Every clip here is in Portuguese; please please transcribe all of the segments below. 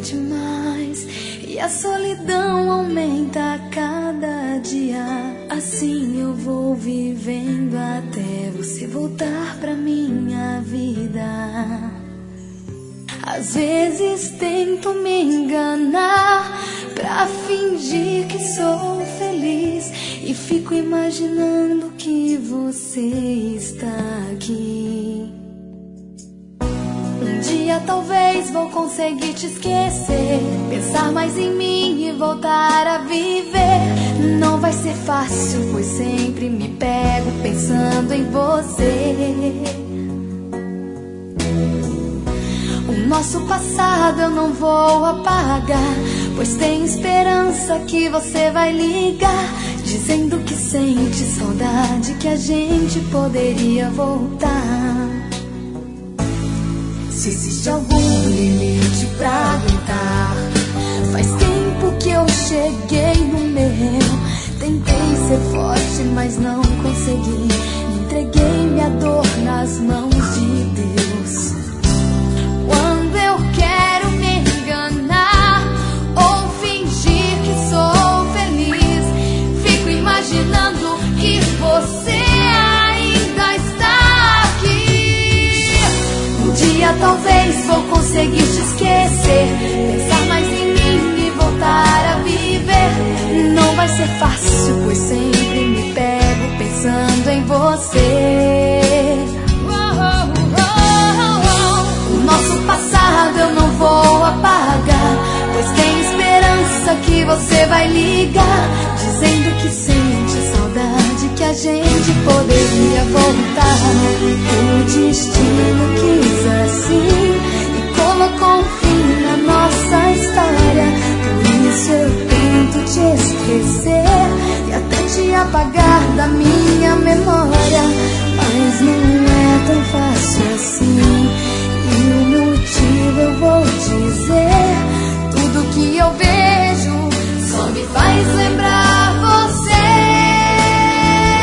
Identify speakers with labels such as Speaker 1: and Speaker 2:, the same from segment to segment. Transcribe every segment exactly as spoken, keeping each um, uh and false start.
Speaker 1: demais e a solidão aumenta a cada dia. Assim eu vou vivendo até você voltar pra minha vida. Às vezes tento me enganar pra fingir que sou feliz e fico imaginando que você está aqui. Um dia talvez vou conseguir te esquecer, pensar mais em mim e voltar a viver. Não vai ser fácil, pois sempre me pego pensando em você. O nosso passado eu não vou apagar, pois tenho esperança que você vai ligar, dizendo que sente saudade, que a gente poderia voltar. Se existe algum limite pra aguentar, faz tempo que eu cheguei no meu. Tentei ser forte, mas não consegui. Entreguei minha dor nas mãos de Deus. Quando eu quero me enganar ou fingir que sou feliz, fico imaginando que você ainda está aqui. Um dia talvez vou conseguir te esquecer, pensar mais em mim e voltar a viver. Não vai ser fácil, pois sempre me pego pensando em você. Nosso passado eu não vou apagar, pois tem esperança que você vai ligar, dizendo que sente saudade, que a gente poderia voltar. O destino quis assim e colocou um fim na nossa história. Por isso eu tento te esquecer e até te apagar da minha memória, mas não é tão fácil assim. E o motivo eu vou dizer: tudo que eu vejo só me faz lembrar você.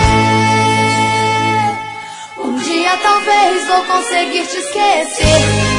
Speaker 1: Um dia talvez vou conseguir te esquecer,